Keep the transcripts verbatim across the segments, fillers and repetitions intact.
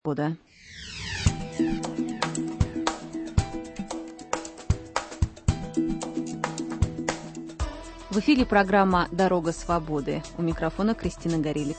года. В эфире программа «Дорога свободы». У микрофона Кристина Горелик.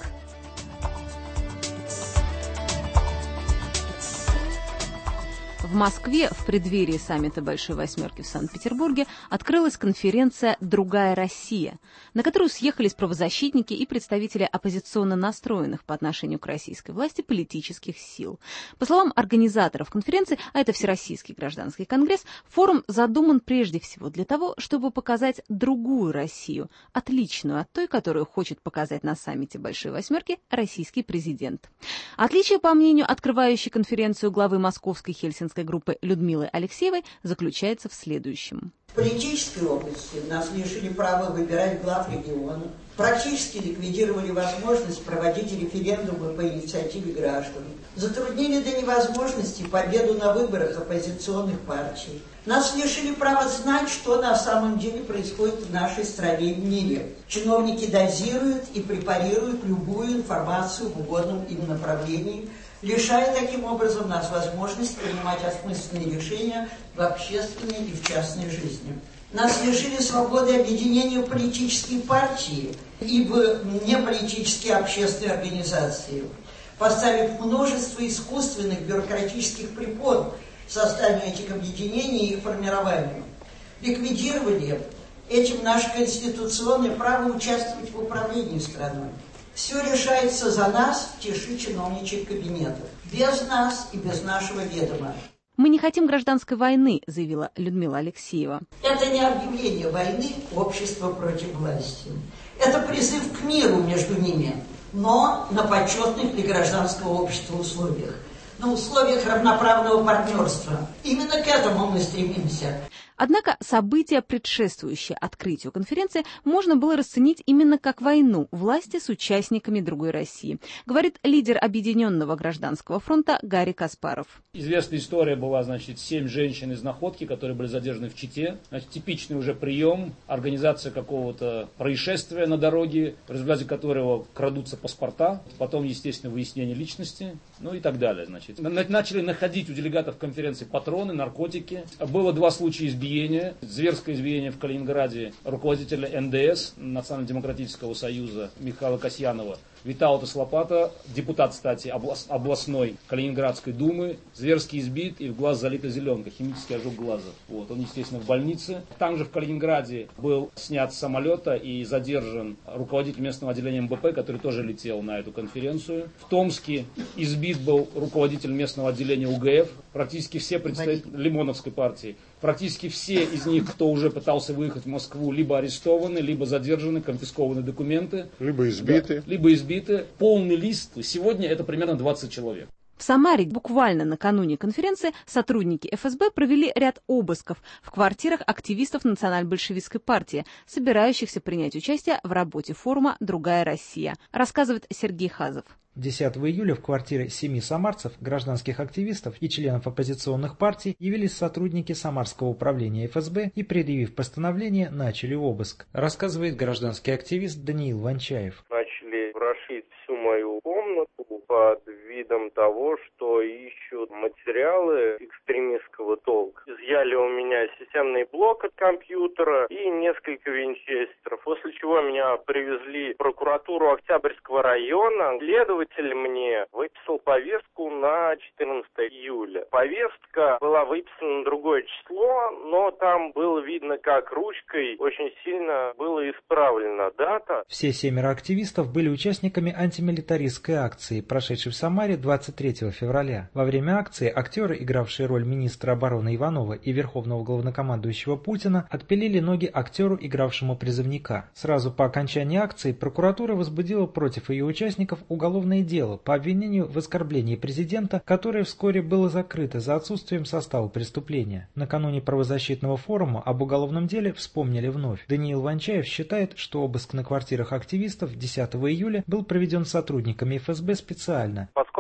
В Москве в преддверии саммита Большой Восьмерки в Санкт-Петербурге открылась конференция «Другая Россия», на которую съехались правозащитники и представители оппозиционно настроенных по отношению к российской власти политических сил. По словам организаторов конференции, а это Всероссийский гражданский конгресс, форум задуман прежде всего для того, чтобы показать другую Россию, отличную от той, которую хочет показать на саммите Большой Восьмерки российский президент. Отличие, по мнению открывающей конференцию главы Московской Хельсинской группы Людмилы Алексеевой, заключается в следующем. В политической области нас лишили права выбирать глав регионов, практически ликвидировали возможность проводить референдумы по инициативе граждан, затруднили до невозможности победу на выборах оппозиционных партий. Нас лишили права знать, что на самом деле происходит в нашей стране и в мире. Чиновники дозируют и препарируют любую информацию в угодном им направлении, лишая таким образом нас возможности принимать осмысленные решения в общественной и в частной жизни. Нас лишили свободы объединения в политические партии и в неполитические общественные организации, поставив множество искусственных бюрократических препон созданию этих объединений и их формированию. Ликвидировали этим наше конституционное право участвовать в управлении страной. Все решается за нас в тиши чиновничьих кабинетов. Без нас и без нашего ведома. «Мы не хотим гражданской войны», заявила Людмила Алексеева. Это не объявление войны общества против власти. Это призыв к миру между ними, но на почетных для гражданского общества условиях. На условиях равноправного партнерства. Именно к этому мы стремимся. Однако события, предшествующие открытию конференции, можно было расценить именно как войну власти с участниками другой России, говорит лидер Объединенного гражданского фронта Гарри Каспаров. Известная история была, значит, семь женщин из Находки, которые были задержаны в Чите. Значит, типичный уже прием, организация какого-то происшествия на дороге, в результате которого крадутся паспорта, потом, естественно, выяснение личности, ну и так далее. Значит. Начали находить у делегатов конференции патроны, наркотики. Было два случая избиения. Зверское избиение в Калининграде руководителя эн дэ эс, Национально-демократического союза, Михаила Касьянова. Витаута Слопата, депутат, кстати, област, областной Калининградской думы, зверски избит и в глаз залита зеленка, химический ожог глаза. Вот, он, естественно, в больнице. Там же в Калининграде был снят с самолета и задержан руководитель местного отделения эм бэ пэ, который тоже летел на эту конференцию. В Томске избит был руководитель местного отделения у гэ эф, практически все представители Лимоновской партии. Практически все из них, кто уже пытался выехать в Москву, либо арестованы, либо задержаны, конфискованы документы. Либо избиты. Да, либо избиты. Полный лист. Сегодня это примерно двадцать человек. В Самаре буквально накануне конференции сотрудники эф эс бэ провели ряд обысков в квартирах активистов национально-большевистской партии, собирающихся принять участие в работе форума «Другая Россия», рассказывает Сергей Хазов. десятого июля в квартиры семи самарцев, гражданских активистов и членов оппозиционных партий явились сотрудники Самарского управления эф эс бэ и, предъявив постановление, начали обыск, рассказывает гражданский активист Даниил Ванчаев. Начали ворошить всю мою комнату под видом того, что ищут материалы экстремистского толка. Изъяли у меня системный блок от компьютера и несколько винчестеров, после чего меня привезли в прокуратуру Октябрьского района. Следователь мне выписал повестку на четырнадцатое июля. Повестка была выписана на другое число, но там было видно, как ручкой очень сильно была исправлена дата. Все семеро активистов были участниками антимилитаристской акции, прошедшей в Самаре двадцать третьего февраля. Во время акции актеры, игравшие роль министра обороны Иванова и верховного главнокомандующего Путина, отпилили ноги актеру, игравшему призывника. Сразу по окончании акции прокуратура возбудила против ее участников уголовное дело по обвинению в оскорблении президента, которое вскоре было закрыто за отсутствием состава преступления. Накануне правозащитного форума об уголовном деле вспомнили вновь. Даниил Ванчаев считает, что обыск на квартирах активистов десятого июля был проведен сотрудниками эф эс бэ специально. Поскольку я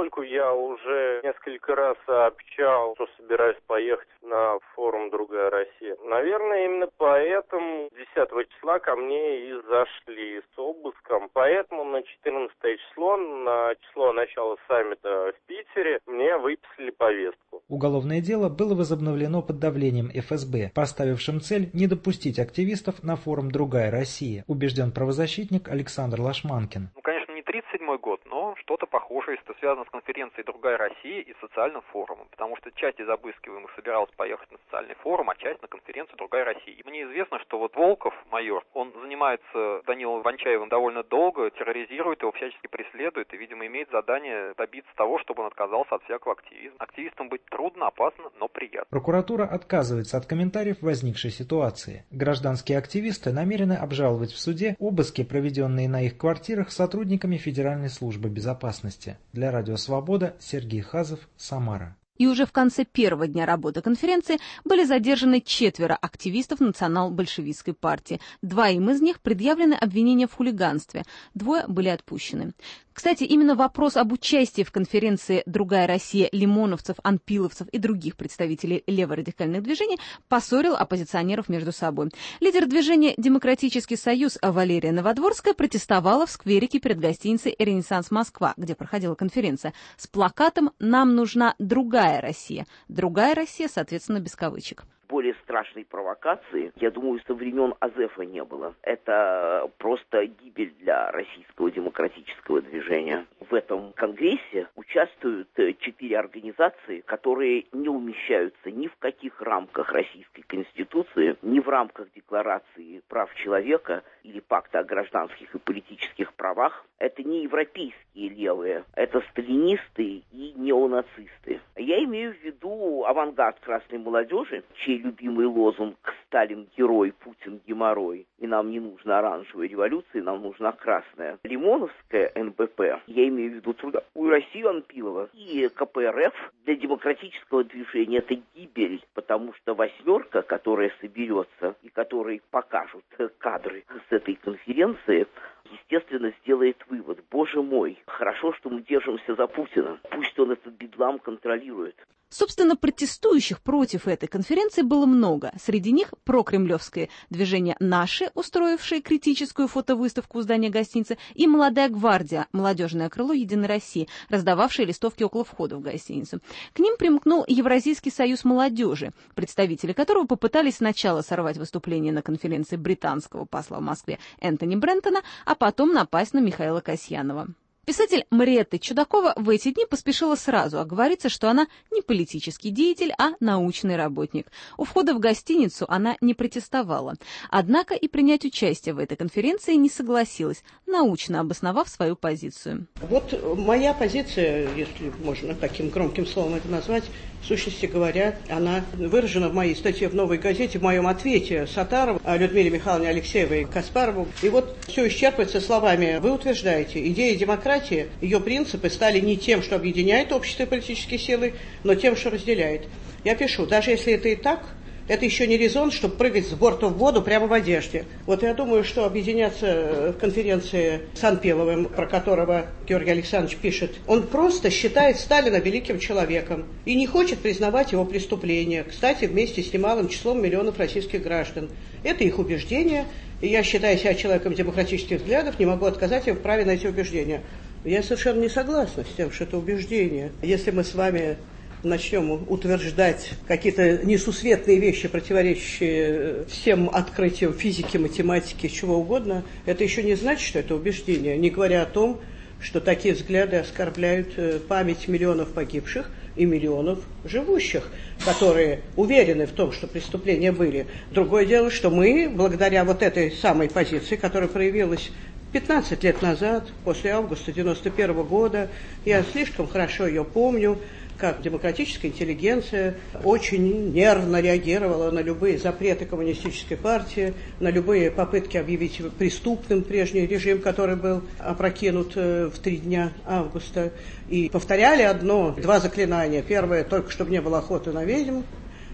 я уже несколько раз сообщал, что собираюсь поехать на форум «Другая Россия». Наверное, именно поэтому десятого числа ко мне и зашли с обыском. Поэтому на четырнадцатое число, на число начала саммита в Питере, мне выписали повестку. Уголовное дело было возобновлено под давлением эф эс бэ, поставившим цель не допустить активистов на форум «Другая Россия», убежден правозащитник Александр Лашманкин. Ну, конечно, не тридцать седьмой год, но что-то похожее, что связано с конференцией «Другая Россия» и социальным форумом, потому что часть из обыскиваемых собиралась поехать на социальный форум, а часть на конференцию «Другая Россия». И мне известно, что вот Волков, майор, он занимается Данилом Ванчаевым довольно долго, терроризирует его, всячески преследует и, видимо, имеет задание добиться того, чтобы он отказался от всякого активизма. Активистам быть трудно, опасно, но приятно. Прокуратура отказывается от комментариев в возникшей ситуации. Гражданские активисты намерены обжаловать в суде обыски, проведенные на их квартирах сотрудниками Федеральной службы безопасности. Для Радио Свобода Сергей Хазов, Самара. И уже в конце первого дня работы конференции были задержаны четверо активистов национал-большевистской партии. Двоим из них предъявлены обвинения в хулиганстве, двое были отпущены. Кстати, именно вопрос об участии в конференции «Другая Россия» лимоновцев, анпиловцев и других представителей леворадикальных движений поссорил оппозиционеров между собой. Лидер движения «Демократический союз» Валерия Новодворская протестовала в скверике перед гостиницей «Ренессанс Москва», где проходила конференция, с плакатом «Нам нужна другая Россия». «Другая Россия», соответственно, без кавычек. Более страшной провокации, я думаю, со времен Азефа не было. Это просто гибель для российского демократического движения. В этом конгрессе участвуют четыре организации, которые не умещаются ни в каких рамках Российской Конституции, ни в рамках Декларации прав человека или Пакта о гражданских и политических правах. Это не европейские левые, это сталинисты и неонацисты. Я имею в виду авангард красной молодежи, чей любимый лозунг «Сталин герой, Путин геморрой», и нам не нужна оранжевая революция, нам нужна красная. Лимоновская эн бэ пэ, я имею в виду Трудовую Россию Анпилова, и ка пэ эр эф для демократического движения это гибель, потому что восьмерка, которая соберется и которой покажут кадры с этой конференции, естественно, сделает вывод: боже мой, хорошо, что мы держимся за Путина, пусть он этот бедлам контролирует. Собственно, протестующих против этой конференции было много. Среди них прокремлевское движение «Наши», устроившее критическую фотовыставку у здания гостиницы, и «Молодая гвардия», молодежное крыло «Единой России», раздававшее листовки около входа в гостиницу. К ним примкнул Евразийский союз молодежи, представители которого попытались сначала сорвать выступление на конференции британского посла в Москве Энтони Брентона, а потом напасть на Михаила Касьянова. Писатель Мариэтта Чудакова в эти дни поспешила сразу оговориться, что она не политический деятель, а научный работник. У входа в гостиницу она не протестовала. Однако и принять участие в этой конференции не согласилась, научно обосновав свою позицию. Вот моя позиция, если можно таким громким словом это назвать, в сущности говоря, она выражена в моей статье в «Новой газете», в моем ответе Саттарову, Людмиле Михайловне Алексеевой и Каспарову. И вот все исчерпывается словами: вы утверждаете, идея демократии, ее принципы стали не тем, что объединяет общество и политические силы, но тем, что разделяет. Я пишу, даже если это и так, это еще не резон, чтобы прыгать с борта в воду прямо в одежде. Вот я думаю, что объединяться в конференции с Анпиловым, про которого Георгий Александрович пишет, он просто считает Сталина великим человеком и не хочет признавать его преступления. Кстати, вместе с немалым числом миллионов российских граждан. Это их убеждение, и я, считая себя человеком демократических взглядов, не могу отказать им в праве на эти убеждения. Я совершенно не согласна с тем, что это убеждение. Если мы с вами начнем утверждать какие-то несусветные вещи, противоречащие всем открытиям физики, математики, чего угодно, это еще не значит, что это убеждение, не говоря о том, что такие взгляды оскорбляют память миллионов погибших и миллионов живущих, которые уверены в том, что преступления были. Другое дело, что мы, благодаря вот этой самой позиции, которая проявилась пятнадцать лет назад, после августа девяносто первого года, я слишком хорошо ее помню, как демократическая интеллигенция очень нервно реагировала на любые запреты коммунистической партии, на любые попытки объявить преступным прежний режим, который был опрокинут в три дня августа. И повторяли одно, два заклинания. Первое, только чтобы не было охоты на ведьм.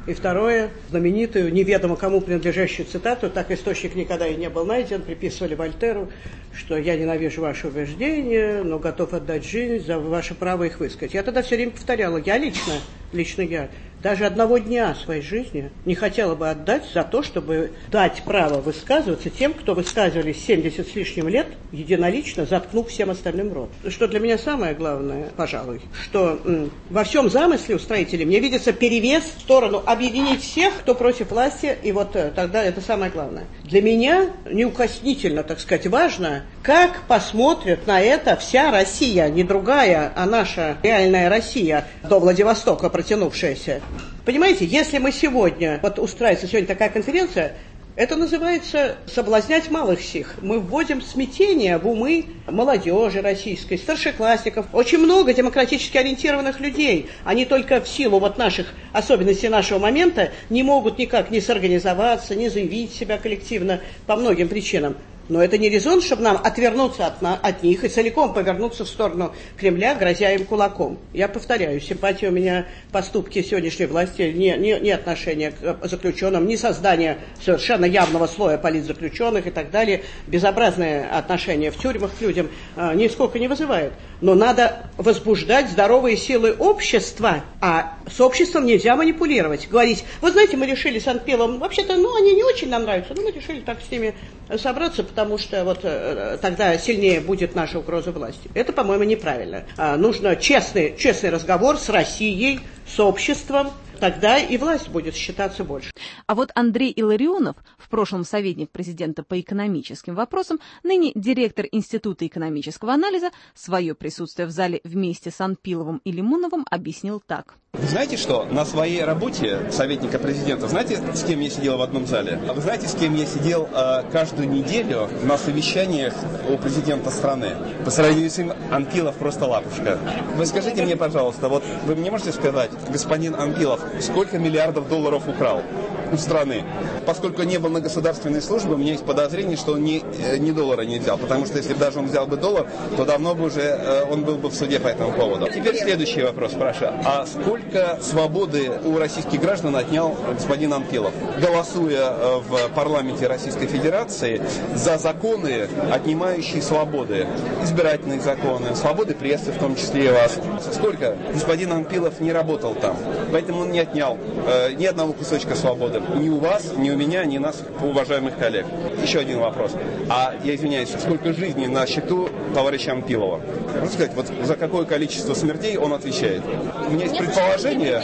И второе, знаменитую, неведомо кому принадлежащую цитату, так источник никогда и не был найден, приписывали Вольтеру, что я ненавижу ваши убеждения, но готов отдать жизнь за ваше право их высказать. Я тогда все время повторяла, я лично, лично я, даже одного дня своей жизни не хотела бы отдать за то, чтобы дать право высказываться тем, кто высказывались семьдесят с лишним лет, единолично заткнув всем остальным рот. Что для меня самое главное, пожалуй, что м, во всем замысле устроителей мне видится перевес в сторону объединить всех, кто против власти, и вот тогда это самое главное. Для меня неукоснительно, так сказать, важно, как посмотрит на это вся Россия, не другая, а наша реальная Россия, до Владивостока протянувшаяся. Понимаете, если мы сегодня, вот устраивается сегодня такая конференция, это называется соблазнять малых сих. Мы вводим смятение в умы молодежи российской, старшеклассников. Очень много демократически ориентированных людей. Они только в силу вот наших особенностей нашего момента не могут никак не сорганизоваться, не заявить себя коллективно по многим причинам. Но это не резон, чтобы нам отвернуться от, на, от них и целиком повернуться в сторону Кремля, грозя им кулаком. Я повторяю, симпатия у меня поступки сегодняшней власти, не, не, не отношения к заключенным, не создание совершенно явного слоя политзаключенных и так далее, безобразное отношение в тюрьмах к людям э, нисколько не вызывает. Но надо возбуждать здоровые силы общества, а с обществом нельзя манипулировать. Говорить, вы знаете, мы решили с Анпиловым, вообще-то, ну, они не очень нам нравятся, но мы решили так с ними собраться, потому что вот э, тогда сильнее будет наша угроза власти. Это, по-моему, неправильно. А, нужно честный, честный разговор с Россией, с обществом, тогда и власть будет считаться больше. А вот Андрей Илларионов, в прошлом советник президента по экономическим вопросам, ныне директор Института экономического анализа, свое присутствие в зале вместе с Анпиловым и Лимоновым объяснил так. Вы знаете что? На своей работе советника президента, знаете, с кем я сидел в одном зале? Вы знаете, с кем я сидел э, каждую неделю на совещаниях у президента страны? По сравнению с ним, Анпилов просто лапушка. Вы скажите мне, пожалуйста, вот вы мне можете сказать, господин Анпилов, сколько миллиардов долларов украл у страны? Поскольку не был на государственной службе, у меня есть подозрение, что он ни, ни доллара не взял. Потому что если бы даже он взял бы доллар, то давно бы уже э, он был бы в суде по этому поводу. Теперь следующий вопрос, спрашиваю. А сколько свободы у российских граждан отнял господин Анпилов, голосуя в парламенте Российской Федерации за законы, отнимающие свободы? Избирательные законы, свободы прессы, в том числе и вас. Сколько господин Анпилов не работал там? Поэтому он не отнял э, ни одного кусочка свободы. Ни у вас, ни у меня, ни у нас, уважаемых коллег. Еще один вопрос. А я извиняюсь, сколько жизней на счету товарища Анпилова? Можно сказать, вот за какое количество смертей он отвечает? У меня есть нет, предположение.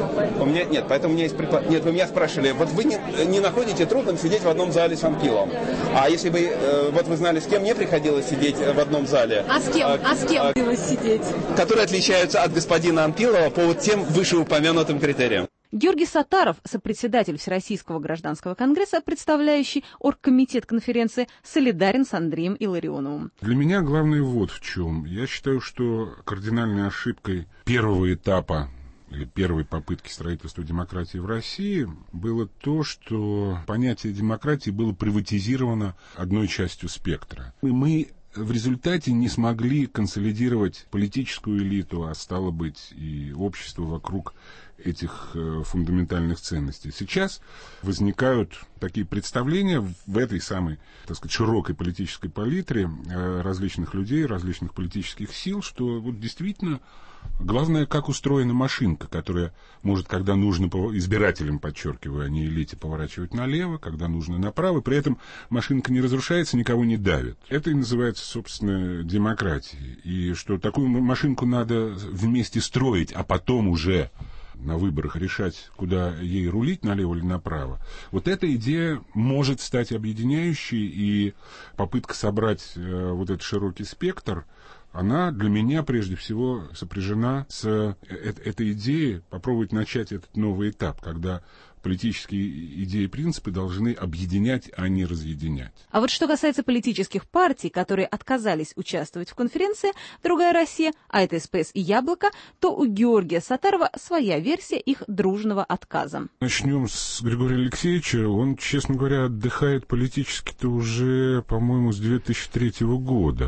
У меня нет, поэтому у меня есть предположение. Нет, вы меня спрашивали, вот вы не, не находите трудным сидеть в одном зале с Анпиловым. А если бы, э, вот вы знали, с кем мне приходилось сидеть в одном зале? А с кем? А, а с кем а, приходилось сидеть? Которые отличаются от господина Анпилова по вот тем вышеупомянутым критериям. Георгий Саттаров, сопредседатель Всероссийского гражданского конгресса, представляющий оргкомитет конференции, солидарен с Андреем Илларионовым. Для меня главное вот в чем. Я считаю, что кардинальной ошибкой первого этапа или первой попытки строительства демократии в России было то, что понятие демократии было приватизировано одной частью спектра. И мы в результате не смогли консолидировать политическую элиту, а стало быть и общество вокруг этих э, фундаментальных ценностей. Сейчас возникают такие представления в этой самой, так сказать, широкой политической палитре э, различных людей, различных политических сил, что вот действительно главное, как устроена машинка, которая может, когда нужно избирателям, подчеркиваю, а не элите, поворачивать налево, когда нужно направо, при этом машинка не разрушается, никого не давит. Это и называется, собственно, демократией. И что такую машинку надо вместе строить, а потом уже на выборах решать, куда ей рулить, налево или направо. Вот эта идея может стать объединяющей, и попытка собрать э, вот этот широкий спектр, она для меня прежде всего сопряжена с э, этой идеей попробовать начать этот новый этап, когда политические идеи и принципы должны объединять, а не разъединять. А вот что касается политических партий, которые отказались участвовать в конференции «Другая Россия», а это СПС и «Яблоко», то у Георгия Саттарова своя версия их дружного отказа. Начнем с Григория Алексеевича. Он, честно говоря, отдыхает политически-то уже, по-моему, с две тысячи третьего года.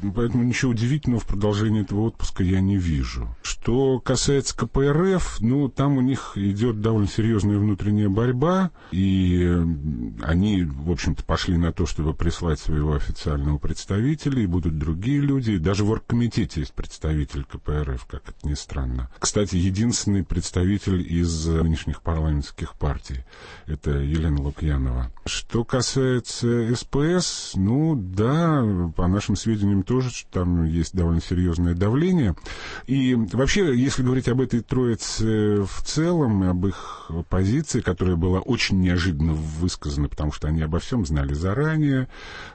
Поэтому ничего удивительного в продолжении этого отпуска я не вижу. Что касается ка пэ эр эф, ну, там у них идет довольно серьезная внутренняя борьба, и они, в общем-то, пошли на то, чтобы прислать своего официального представителя, и будут другие люди. Даже в оргкомитете есть представитель ка пэ эр эф, как это ни странно. Кстати, единственный представитель из нынешних парламентских партий. Это Елена Лукьянова. Что касается эс пэ эс, ну, да, по нашим сведениям тоже, что там есть довольно серьезное давление. И вообще, если говорить об этой троице в целом, об их позиции, которая была очень неожиданно высказана, потому что они обо всем знали заранее,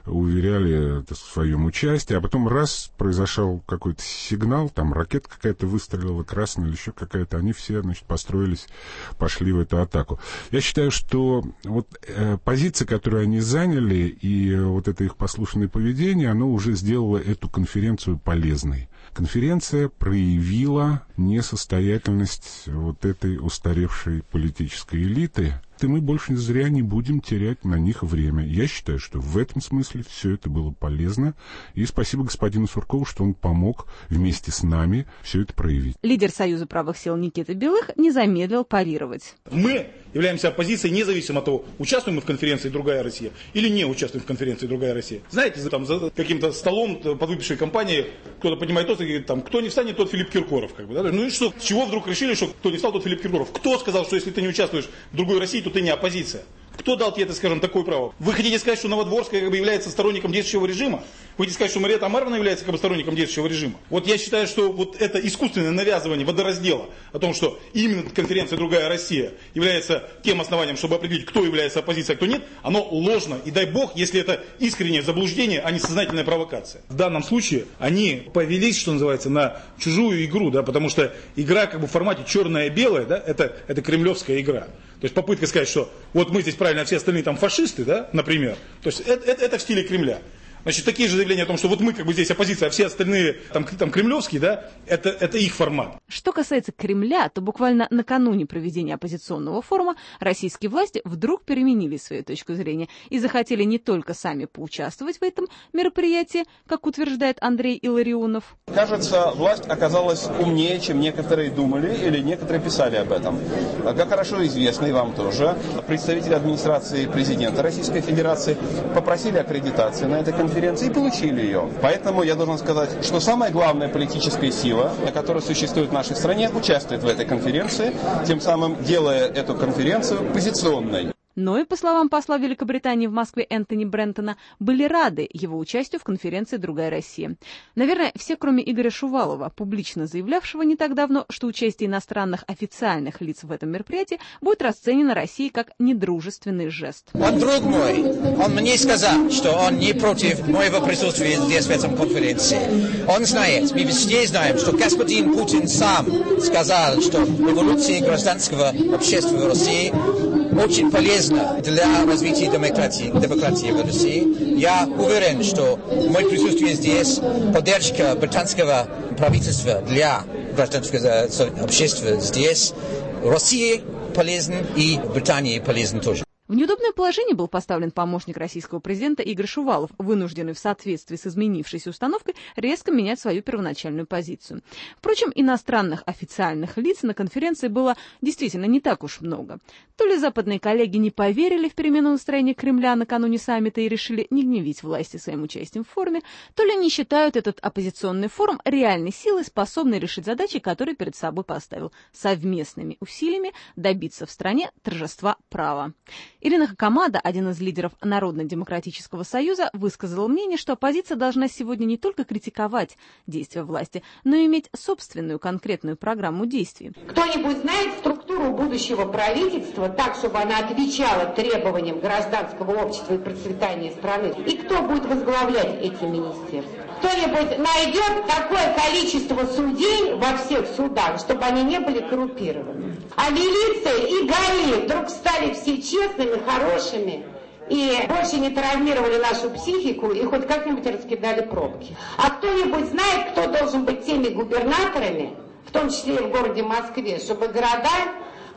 уверяли в своем участии, а потом раз произошел какой-то сигнал, там ракета какая-то выстрелила, красная или еще какая-то, они все, значит, построились, пошли в эту атаку. Я считаю, что вот э, позиция, которую они заняли, и вот это их послушное поведение, оно уже сделало эту конференцию полезной. Конференция проявила несостоятельность вот этой устаревшей политической элиты, и мы больше зря не будем терять на них время. Я считаю, что в этом смысле все это было полезно, и спасибо господину Суркову, что он помог вместе с нами все это проявить. Лидер Союза правых сил Никита Белых не замедлил парировать. Мы являемся оппозицией независимо от того, участвуем мы в конференции «Другая Россия» или не участвуем в конференции «Другая Россия». Знаете, там за каким-то столом под выпившей компанией кто-то поднимает тост и говорит, там, кто не встанет, тот Филипп Киркоров. Как бы, да? Ну и что, с чего вдруг решили, что кто не встал, тот Филипп Киркоров? Кто сказал, что если ты не участвуешь в «Другой России», то ты не оппозиция? Кто дал тебе это, скажем, такое право? Вы хотите сказать, что Новодворская как бы является сторонником действующего режима? Вы хотите сказать, что Мария Тамаровна является как бы сторонником действующего режима? Вот я считаю, что вот это искусственное навязывание водораздела о том, что именно конференция «Другая Россия» является тем основанием, чтобы определить, кто является оппозицией, а кто нет, оно ложно. И дай бог, если это искреннее заблуждение, а не сознательная провокация. В данном случае они повелись, что называется, на чужую игру, да, потому что игра как бы в формате черное-белое, да, это, это кремлевская игра. То есть попытка сказать, что вот мы здесь правильно, а все остальные там фашисты, да, например. То есть это, это, это в стиле Кремля. Значит, такие же заявления о том, что вот мы как бы здесь оппозиция, а все остальные там, там кремлевские, да, это, это их формат. Что касается Кремля, то буквально накануне проведения оппозиционного форума российские власти вдруг переменили свою точку зрения и захотели не только сами поучаствовать в этом мероприятии, как утверждает Андрей Илларионов. Кажется, власть оказалась умнее, чем некоторые думали или некоторые писали об этом. Как хорошо известно и вам тоже, представители администрации президента Российской Федерации попросили аккредитации на этой конференции и получили ее. Поэтому я должен сказать, что самая главная политическая сила, которая существует в нашей стране, участвует в этой конференции, тем самым делая эту конференцию позиционной. Но и, по словам посла Великобритании в Москве Энтони Брентона, были рады его участию в конференции «Другая Россия». Наверное, все, кроме Игоря Шувалова, публично заявлявшего не так давно, что участие иностранных официальных лиц в этом мероприятии будет расценено Россией как недружественный жест. Он друг мой. Он мне сказал, что он не против моего присутствия здесь в этом конференции. Он знает, мы все знаем, что господин Путин сам сказал, что эволюция гражданского общества в России очень полезна для развития демократии, демократии в России. Я уверен, что мое присутствие здесь, поддержка британского правительства для гражданского общества здесь, России полезна и Британии полезна тоже. В неудобное положение был поставлен помощник российского президента Игорь Шувалов, вынужденный в соответствии с изменившейся установкой резко менять свою первоначальную позицию. Впрочем, иностранных официальных лиц на конференции было действительно не так уж много. То ли западные коллеги не поверили в перемену настроения Кремля накануне саммита и решили не гневить власти своим участием в форуме, то ли не считают этот оппозиционный форум реальной силой, способной решить задачи, которые перед собой поставил, совместными усилиями добиться в стране торжества права. Ирина Хакамада, один из лидеров Народно-демократического союза, высказала мнение, что оппозиция должна сегодня не только критиковать действия власти, но и иметь собственную конкретную программу действий. Кто-нибудь знает структуру будущего правительства так, чтобы она отвечала требованиям гражданского общества и процветания страны? И кто будет возглавлять эти министерства? Кто-нибудь найдет такое количество судей во всех судах, чтобы они не были коррумпированы? А милиция и ГАИ вдруг стали все честными, хорошими и больше не травмировали нашу психику и хоть как-нибудь раскидали пробки. А кто-нибудь знает, кто должен быть теми губернаторами, в том числе и в городе Москве, чтобы города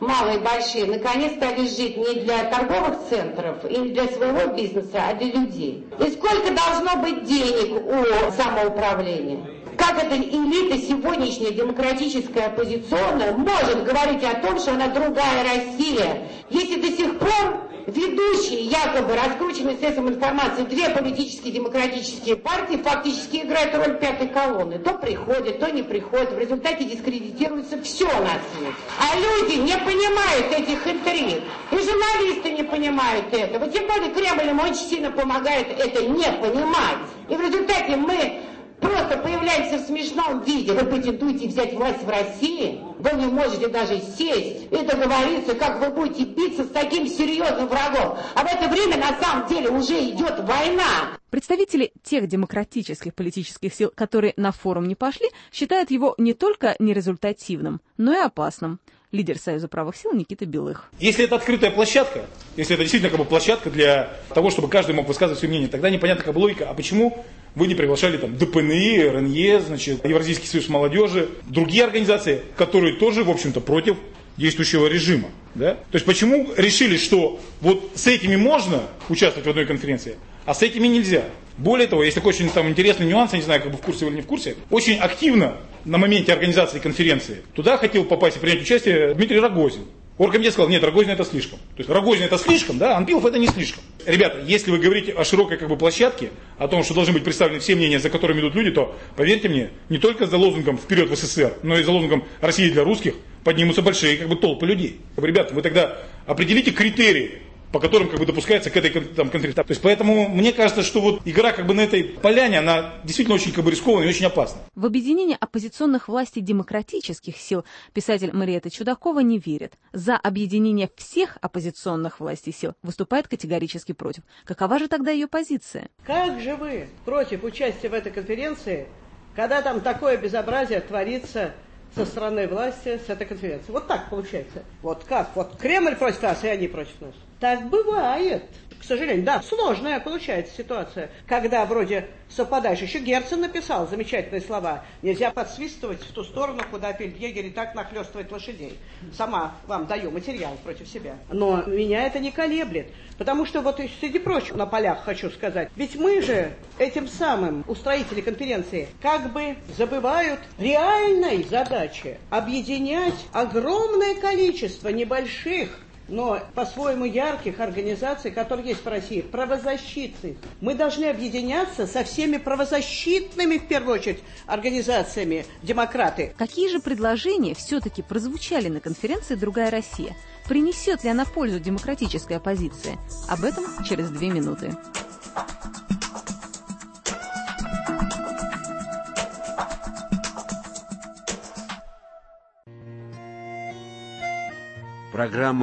малые и большие, наконец стали жить не для торговых центров и не для своего бизнеса, а для людей. И сколько должно быть денег у самоуправления? Как эта элита сегодняшняя демократическая оппозиционная может говорить о том, что она другая Россия, если до сих пор ведущие, якобы раскрученные средством информации, две политические демократические партии фактически играют роль пятой колонны. То приходят, то не приходят. В результате дискредитируется все на свете. А люди не понимают этих интриг. И журналисты не понимают этого. Тем более Кремль им очень сильно помогает это не понимать. И в результате мы просто появляемся в смешном виде. Вы претендуете взять власть в России, вы не можете даже сесть и договориться, как вы будете биться с таким серьезным врагом. А в это время на самом деле уже идет война. Представители тех демократических политических сил, которые на форум не пошли, считают его не только нерезультативным, но и опасным. Лидер Союза правых сил Никита Белых. Если это открытая площадка, если это действительно как бы площадка для того, чтобы каждый мог высказывать свое мнение, тогда непонятно как бы логика, а почему вы не приглашали там ДПНИ, РНЕ, значит, Евразийский союз молодежи, другие организации, которые тоже, в общем-то, против действующего режима. Да? То есть почему решили, что вот с этими можно участвовать в одной конференции, а с этими нельзя? Более того, есть такой очень там интересный нюанс, я не знаю, как бы в курсе или не в курсе, очень активно на моменте организации конференции туда хотел попасть и принять участие Дмитрий Рогозин. Оргкомитет сказал, нет, Рогозин это слишком. То есть Рогозин это слишком, да, Анпилов это не слишком. Ребята, если вы говорите о широкой как бы площадке, о том, что должны быть представлены все мнения, за которыми идут люди, то, поверьте мне, не только за лозунгом «Вперед в СССР», но и за лозунгом «Россия для русских» поднимутся большие как бы толпы людей. Ребята, вы тогда определите критерии, по которым как бы допускается к этой там, конференции. То есть поэтому мне кажется, что вот игра как бы на этой поляне, она действительно очень как бы рискованная и очень опасна. В объединение оппозиционных властей демократических сил писатель Мариэтта Чудакова не верит. За объединение всех оппозиционных властей сил выступает категорически против. Какова же тогда ее позиция? Как же вы против участия в этой конференции, когда там такое безобразие творится со стороны власти, с этой конференции? Вот так получается. Вот как? Вот Кремль против нас, и они против нас. Так бывает. К сожалению, да, сложная получается ситуация, когда вроде совпадаешь. Еще Герцен написал замечательные слова. Нельзя подсвистывать в ту сторону, куда фельдъегерь и так нахлестывает лошадей. Сама вам даю материал против себя. Но меня это не колеблет. Потому что вот среди прочего на полях хочу сказать. Ведь мы же этим самым устроители конференции как бы забывают реальной задачи объединять огромное количество небольших, но по-своему ярких организаций, которые есть в России, правозащитных. Мы должны объединяться со всеми правозащитными, в первую очередь, организациями демократы. Какие же предложения все-таки прозвучали на конференции «Другая Россия»? Принесет ли она пользу демократической оппозиции? Об этом через две минуты. Программа